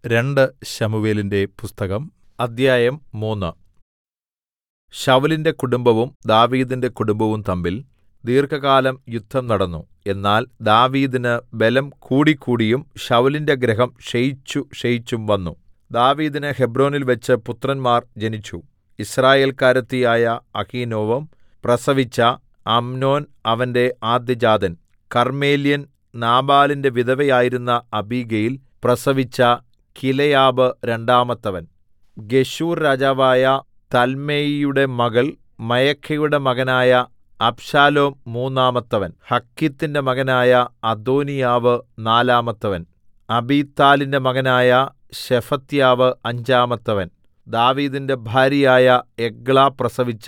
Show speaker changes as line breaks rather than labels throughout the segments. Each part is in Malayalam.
രണ്ട് ശമൂവേലിന്റെ പുസ്തകം അദ്ധ്യായം 3. ശൌലിന്റെ കുടുംബവും ദാവീദിന്റെ കുടുംബവും തമ്മിൽ ദീർഘകാലം യുദ്ധം നടന്നു. എന്നാൽ ദാവീദിന് ബലം കൂടിക്കൂടിയും ശൌലിന്റെ ഗൃഹം ക്ഷയിച്ചും വന്നു. ദാവീദിന് ഹെബ്രോനിൽവെച്ച് പുത്രന്മാർ ജനിച്ചു. യിസ്രായേൽക്കാരത്തിയായ അഹീനോവം പ്രസവിച്ച അമ്നോൻ അവന്റെ ആദ്യജാതൻ. കർമ്മേല്യൻ നാബാലിന്റെ വിധവയായിരുന്ന അബീഗയിൽ പ്രസവിച്ച കിലെയാബ് രണ്ടാമത്തവൻ. ഗെശൂർ രാജാവായ തൽമയിയുടെ മകൾ മയഖയുടെ മകനായ അബ്ശാലോം മൂന്നാമത്തവൻ. ഹഗ്ഗീത്തിന്റെ മകനായ അദോനീയാവ് നാലാമത്തവൻ. അബീത്താലിന്റെ മകനായ ശെഫത്യാവ് അഞ്ചാമത്തവൻ. ദാവീദിന്റെ ഭാര്യയായ എഗ്ലാ പ്രസവിച്ച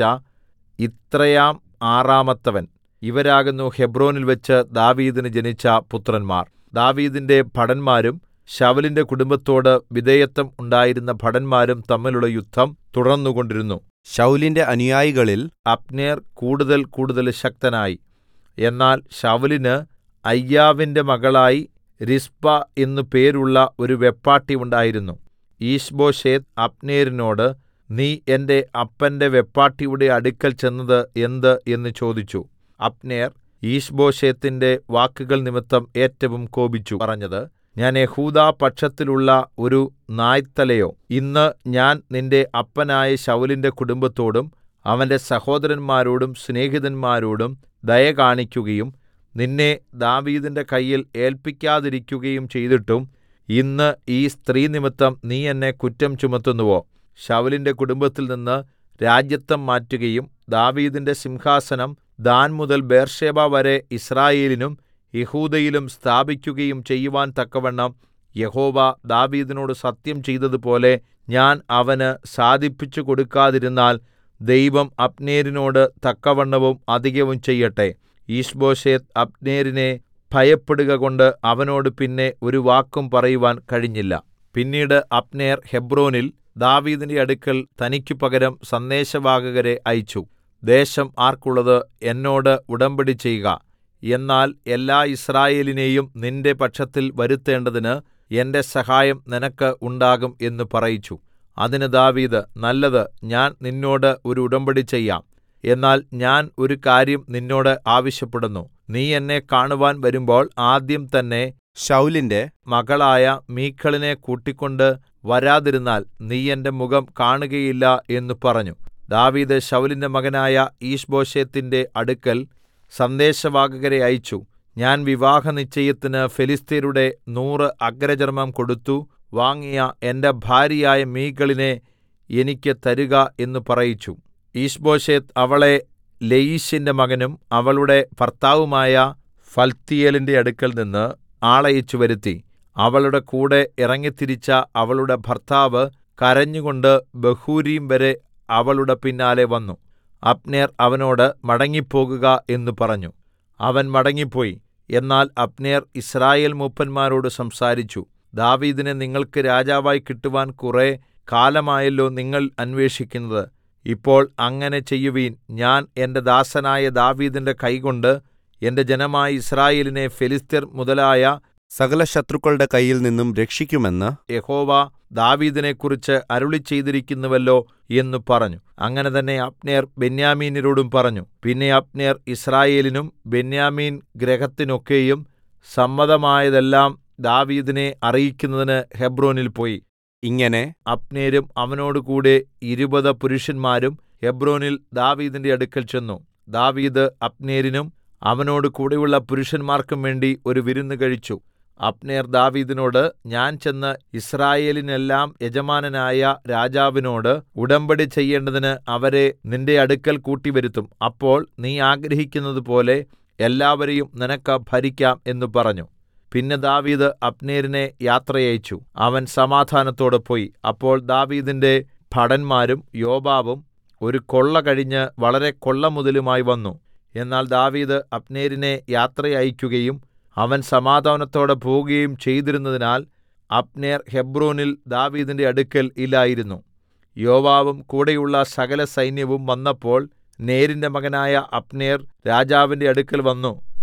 ഇത്രയാം ആറാമത്തവൻ. ഇവരാകുന്നു ഹെബ്രോനിൽവെച്ച് ദാവീദിന് ജനിച്ച പുത്രന്മാർ. ദാവീദിന്റെ ഭടന്മാരും ശൌലിന്റെ കുടുംബത്തോട് വിധേയത്വം ഉണ്ടായിരുന്ന ഭടന്മാരും തമ്മിലുള്ള യുദ്ധം തുടർന്നുകൊണ്ടിരുന്നു.
ശൌലിന്റെ അനുയായികളിൽ
അബ്നേർ കൂടുതൽ ശക്തനായി. എന്നാൽ ശൌലിന് അയ്യാവിന്റെ മകളായി രിസ്പ എന്നു പേരുള്ള ഒരു വെപ്പാട്ടി ഉണ്ടായിരുന്നു. ഈശ്ബോശേത്ത് അബ്നേരിനോട്, നീ എന്റെ അപ്പന്റെ വെപ്പാട്ടിയുടെ അടുക്കൽ ചെന്നത് എന്ത് എന്ന് ചോദിച്ചു. അബ്നേർ ഈശ്ബോശേത്തിന്റെ വാക്കുകൾ നിമിത്തം ഏറ്റവും കോപിച്ചു, പറഞ്ഞത്, ഞാൻ യെഹൂദാ പക്ഷത്തിലുള്ള ഒരു നായ്ത്തലയോ? ഇന്ന് ഞാൻ നിന്റെ അപ്പനായ ശൌലിന്റെ കുടുംബത്തോടും അവന്റെ സഹോദരന്മാരോടും സ്നേഹിതന്മാരോടും ദയ കാണിക്കുകയും നിന്നെ ദാവീദിന്റെ കയ്യിൽ ഏല്പിക്കാതിരിക്കുകയും ചെയ്തിട്ടും ഇന്ന് ഈ സ്ത്രീ നിമിത്തം നീ എന്നെ കുറ്റം ചുമത്തുന്നുവോ? ശൌലിന്റെ കുടുംബത്തിൽനിന്ന് രാജത്വം മാറ്റുകയും ദാവീദിന്റെ സിംഹാസനം ദാൻ മുതൽ ബേർശേബ വരെ യിസ്രായേലിലും യെഹൂദയിലും സ്ഥാപിക്കുകയും ചെയ്യുവാൻ തക്കവണ്ണം യഹോവ ദാവീദിനോട് സത്യം ചെയ്തതുപോലെ ഞാൻ അവന് സാധിപ്പിച്ചു കൊടുക്കാതിരുന്നാൽ ദൈവം അബ്നേരിനോട് തക്കവണ്ണവും അധികവും ചെയ്യട്ടെ. ഈശ്ബോശേത്ത് അബ്നേരിനെ ഭയപ്പെടുകകൊണ്ട് അവനോട് പിന്നെ ഒരു വാക്കും പറയുവാൻ കഴിഞ്ഞില്ല. പിന്നീട് അബ്നേർ ഹെബ്രോനിൽ ദാവീദിന്റെ അടുക്കൽ തനിക്കു പകരം സന്ദേശവാഹകരെ അയച്ചു. ദേശം ആർക്കുള്ളത്? എന്നോട് ഉടമ്പടി ചെയ്യുക. എന്നാൽ എല്ലാ യിസ്രായേലിനെയും നിന്റെ പക്ഷത്തിൽ വരുത്തേണ്ടതിന് എന്റെ സഹായം നിനക്ക് ഉണ്ടാകും എന്ന് പറയിച്ചു. അതിന് ദാവീദ്, നല്ലത്, ഞാൻ നിന്നോട് ഒരു ഉടമ്പടി ചെയ്യാം. എന്നാൽ ഞാൻ ഒരു കാര്യം നിന്നോട് ആവശ്യപ്പെടുന്നു. നീ എന്നെ കാണുവാൻ വരുമ്പോൾ ആദ്യം തന്നെ
ശൌലിന്റെ
മകളായ മീഖളിനെ കൂട്ടിക്കൊണ്ട് വരാതിരുന്നാൽ നീ എന്റെ മുഖം കാണുകയില്ല എന്ന് പറഞ്ഞു. ദാവീദ് ശൌലിന്റെ മകനായ ഈശ്ബോശേത്തിന്റെ അടുക്കൽ സന്ദേശവാഹകരെ അയച്ചു. ഞാൻ വിവാഹനിശ്ചയത്തിന് ഫെലിസ്ത്യരുടെ 100 അഗ്രചർമ്മം കൊടുത്തു വാങ്ങിയ എന്റെ ഭാര്യയായ മീഖളിനെ എനിക്ക് തരുക എന്ന് പറയിച്ചു. ഈശ്ബോശേത്ത് അവളെ ലയീശിന്റെ മകനും അവളുടെ ഭർത്താവുമായ ഫൽത്തിയേലിന്റെ അടുക്കൽ നിന്ന് ആളയച്ചു വരുത്തി. അവളുടെ കൂടെ ഇറങ്ങിത്തിരിച്ച അവളുടെ ഭർത്താവ് കരഞ്ഞുകൊണ്ട് ബഹൂരീം വരെ അവളുടെ പിന്നാലെ വന്നു. അബ്നേർ അവനോട് മടങ്ങിപ്പോകുക എന്ന് പറഞ്ഞു. അവൻ മടങ്ങിപ്പോയി. എന്നാൽ അബ്നേർ യിസ്രായേൽ മൂപ്പന്മാരോട് സംസാരിച്ചു. ദാവീദിനെ നിങ്ങൾക്ക് രാജാവായി കിട്ടുവാൻ കുറെ കാലമായല്ലോ നിങ്ങൾ അന്വേഷിക്കുന്നത്. ഇപ്പോൾ അങ്ങനെ ചെയ്യുവീൻ. ഞാൻ എന്റെ ദാസനായ ദാവീദിന്റെ കൈകൊണ്ട് എന്റെ ജനമായ യിസ്രായേലിനെ ഫെലിസ്ത്യർ മുതലായ
സകല ശത്രുക്കളുടെ കയ്യിൽ നിന്നും രക്ഷിക്കുമെന്ന്
യഹോവ ദാവീദിനെക്കുറിച്ച് അരുളിച്ചെയ്തിരിക്കുന്നുവല്ലോ എന്ന് പറഞ്ഞു. അങ്ങനെ തന്നെ അബ്നേർ ബെന്യാമീന്യരോടും പറഞ്ഞു. പിന്നെ അബ്നേർ യിസ്രായേലിനും ബെന്യാമീൻ ഗൃഹത്തിനൊക്കെയും സമ്മതമായതെല്ലാം ദാവീദിനെ അറിയിക്കുന്നതിന് ഹെബ്രോനിൽ പോയി.
ഇങ്ങനെ
അബ്നേരും അവനോടുകൂടെ 20 പുരുഷന്മാരും ഹെബ്രോനിൽ ദാവീദിന്റെ അടുക്കൽ ചെന്നു. ദാവീദ് അബ്നേരിനും അവനോട് കൂടെയുള്ള പുരുഷന്മാർക്കും വേണ്ടി ഒരു വിരുന്ന് കഴിച്ചു. അബ്നേർ ദാവീദിനോട്, ഞാൻ ചെന്ന് യിസ്രായേലിനെല്ലാം യജമാനനായ രാജാവിനോട് ഉടമ്പടി ചെയ്യേണ്ടതിന് അവരെ നിന്റെ അടുക്കൽ കൂട്ടിവരുത്തും. അപ്പോൾ നീ ആഗ്രഹിക്കുന്നതുപോലെ എല്ലാവരെയും നിനക്ക് ഭരിക്കാം എന്ന് പറഞ്ഞു. പിന്നെ ദാവീദ് അബ്നേരിനെ യാത്രയയച്ചു. അവൻ സമാധാനത്തോടെ പോയി. അപ്പോൾ ദാവീദിന്റെ ഭടന്മാരും യോവാബും ഒരു കൊള്ള കഴിഞ്ഞ് വളരെ കൊള്ളമുതലുമായി വന്നു. എന്നാൽ ദാവീദ് അബ്നേരിനെ യാത്രയയക്കുകയും അവൻ സമാധാനത്തോടെ പോവുകയും ചെയ്തിരുന്നതിനാൽ അബ്നേർ ഹെബ്രോനിൽ ദാവീദിന്റെ അടുക്കൽ ഇല്ലായിരുന്നു. യോവാബും കൂടെയുള്ള സകല സൈന്യവും വന്നപ്പോൾ നേരിന്റെ മകനായ അബ്നേർ രാജാവിന്റെ അടുക്കൽ വന്നു.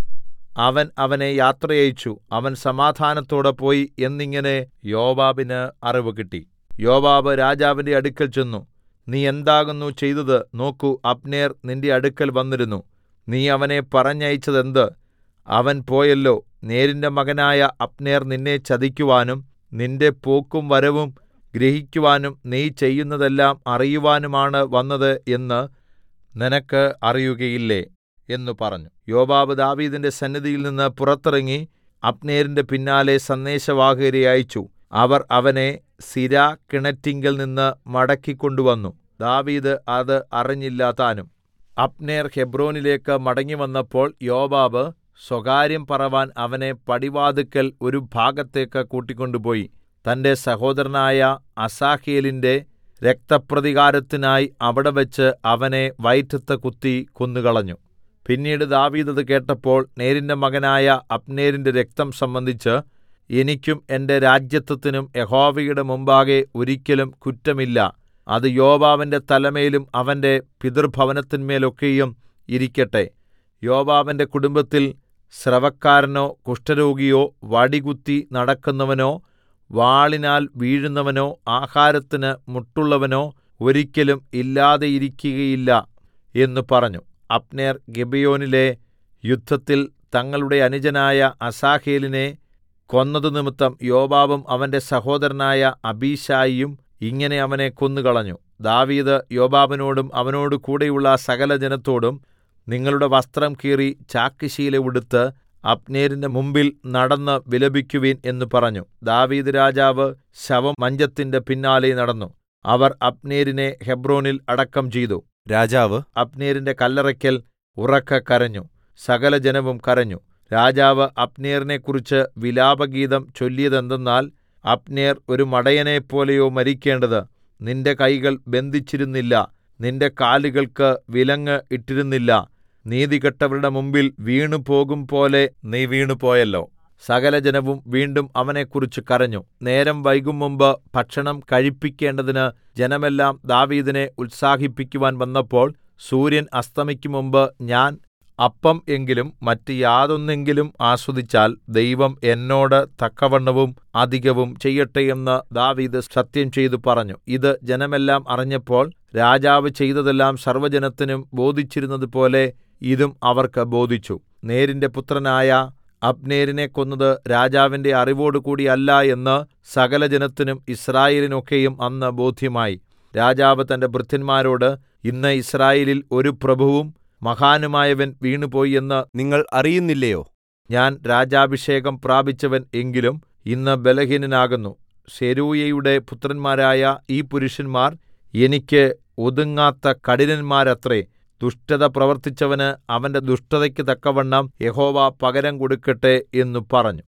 അവൻ അവനെ യാത്രയയച്ചു. അവൻ സമാധാനത്തോടെ പോയി എന്നിങ്ങനെ യോവാബിന് അറിവ് കിട്ടി. യോവാബ് രാജാവിന്റെ അടുക്കൽ ചെന്നു. നീ എന്താകുന്നു ചെയ്തത്? നോക്കൂ, അബ്നേർ നിന്റെ അടുക്കൽ വന്നിരുന്നു. നീ അവനെ പറഞ്ഞയച്ചതെന്ത്? അവൻ പോയല്ലോ. നേരിന്റെ മകനായ അബ്നേർ നിന്നെ ചതിക്കുവാനും നിന്റെ പോക്കും വരവും ഗ്രഹിക്കുവാനും നീ ചെയ്യുന്നതെല്ലാം അറിയുവാനുമാണ് വന്നത് എന്ന് നിനക്ക് അറിയുകയില്ലേ എന്ന് പറഞ്ഞു. യോവാബ് ദാവീദിന്റെ സന്നിധിയിൽ നിന്ന് പുറത്തിറങ്ങി അബ്നേരിന്റെ പിന്നാലെ സന്ദേശവാഹകരെ അയച്ചു. അവർ അവനെ സിരാ കിണറ്റിങ്കൽ നിന്ന് മടക്കിക്കൊണ്ടുവന്നു. ദാവീദ് അത് അറിഞ്ഞില്ല താനും. അബ്നേർ ഹെബ്രോനിലേക്ക് മടങ്ങിവന്നപ്പോൾ യോവാബ് സ്വകാര്യം പറവാൻ അവനെ പടിവാതിൽക്കൽ ഒരു ഭാഗത്തേക്ക് കൂട്ടിക്കൊണ്ടുപോയി. തന്റെ സഹോദരനായ അസാഹേലിന്റെ രക്തപ്രതികാരത്തിനായി അവിടെവെച്ച് അവനെ വയറ്റത്ത് കുത്തി കൊന്നുകളഞ്ഞു. പിന്നീട് ദാവീദ് അത് കേട്ടപ്പോൾ നേരിന്റെ മകനായ അബ്നേരിന്റെ രക്തം സംബന്ധിച്ച് എനിക്കും എന്റെ രാജത്വത്തിനും യഹോവയുടെ മുമ്പാകെ ഒരിക്കലും കുറ്റമില്ല. അത് യോവാബിന്റെ തലമേലും അവന്റെ പിതൃഭവനത്തിന്മേലൊക്കെയും ഇരിക്കട്ടെ. യോവാബിന്റെ കുടുംബത്തിൽ സ്രവക്കാരനോ കുഷ്ഠരോഗിയോ വടികുത്തി നടക്കുന്നവനോ വാളിനാൽ വീഴുന്നവനോ ആഹാരത്തിന് മുട്ടുള്ളവനോ ഒരിക്കലും ഇല്ലാതെയിരിക്കുകയില്ല എന്ന് പറഞ്ഞു. അബ്നേർ ഗിബെയോനിലെ യുദ്ധത്തിൽ തങ്ങളുടെ അനുജനായ അസാഹേലിനെ കൊന്നതു നിമിത്തം യോവാബും അവന്റെ സഹോദരനായ അബീശായിയും ഇങ്ങനെ അവനെ കൊന്നുകളഞ്ഞു. ദാവീദ് യോവാബിനോടും അവനോട് കൂടെയുള്ള സകല ജനത്തോടും, നിങ്ങളുടെ വസ്ത്രം കീറി ചാക്കുശീല ഉടുത്ത് അബ്നേരിന്റെ മുമ്പിൽ നടന്ന് വിലപിക്കുവിൻ എന്ന് പറഞ്ഞു. ദാവീദ് രാജാവ് ശവമഞ്ചത്തിന്റെ പിന്നാലെ നടന്നു. അവർ അബ്നേരിനെ ഹെബ്രോനിൽ അടക്കം ചെയ്തു.
രാജാവ്
അബ്നേരിന്റെ കല്ലറയ്ക്കൽ ഉറക്കെ കരഞ്ഞു. സകല ജനവും കരഞ്ഞു. രാജാവ് അബ്നേരിനെക്കുറിച്ച് വിലാപഗീതം ചൊല്ലിയതെന്തെന്നാൽ, അബ്നേർ ഒരു മടയനെപ്പോലെയോ മരിക്കേണ്ടത്. നിന്റെ കൈകൾ ബന്ധിച്ചിരുന്നില്ല, നിന്റെ കാലുകൾക്ക് വിലങ്ങ് ഇട്ടിരുന്നില്ല. നീതികെട്ടവരുടെ മുമ്പിൽ വീണുപോകും പോലെ നീ വീണുപോയല്ലോ. സകല ജനവും വീണ്ടും അവനെക്കുറിച്ച് കരഞ്ഞു. നേരം വൈകും മുമ്പ് ഭക്ഷണം കഴിപ്പിക്കേണ്ടതിന് ജനമെല്ലാം ദാവീദിനെ ഉത്സാഹിപ്പിക്കുവാൻ വന്നപ്പോൾ, സൂര്യൻ അസ്തമിക്കും മുമ്പ് ഞാൻ അപ്പം എങ്കിലും മറ്റ് യാതൊന്നെങ്കിലും ആസ്വദിച്ചാൽ ദൈവം എന്നോട് തക്കവണ്ണവും അധികവും ചെയ്യട്ടെ എന്ന് ദാവീദ് സത്യം ചെയ്തു പറഞ്ഞു. ഇത് ജനമെല്ലാം അറിഞ്ഞപ്പോൾ രാജാവ് ചെയ്തതെല്ലാം സർവ്വജനത്തിനും ബോധിച്ചിരുന്നതുപോലെ ഇതും അവർക്ക് ബോധിച്ചു. നേരിന്റെ പുത്രനായ അബ്നേരിനെ കൊന്നത് രാജാവിന്റെ അറിവോടുകൂടിയല്ല എന്ന് സകല ജനത്തിനും യിസ്രായേലിനൊക്കെയും അന്ന് ബോധ്യമായി. രാജാവ് തന്റെ ഭൃത്യന്മാരോട്, ഇന്ന് യിസ്രായേലിൽ ഒരു പ്രഭുവും മഹാനുമായവൻ വീണുപോയി എന്ന്
നിങ്ങൾ അറിയുന്നില്ലയോ?
ഞാൻ രാജാഭിഷേകം പ്രാപിച്ചവൻ എങ്കിലും ഇന്ന് ബലഹീനനാകുന്നു. സെരൂയയുടെ പുത്രന്മാരായ ഈ പുരുഷന്മാർ എനിക്ക് ഒതുങ്ങാത്ത കഠിനന്മാരത്രേ. ദുഷ്ടത പ്രവർത്തിച്ചവന് അവന്റെ ദുഷ്ടതയ്ക്ക് തക്കവണ്ണം യഹോവ പകരം കൊടുക്കട്ടെ എന്നു പറഞ്ഞു.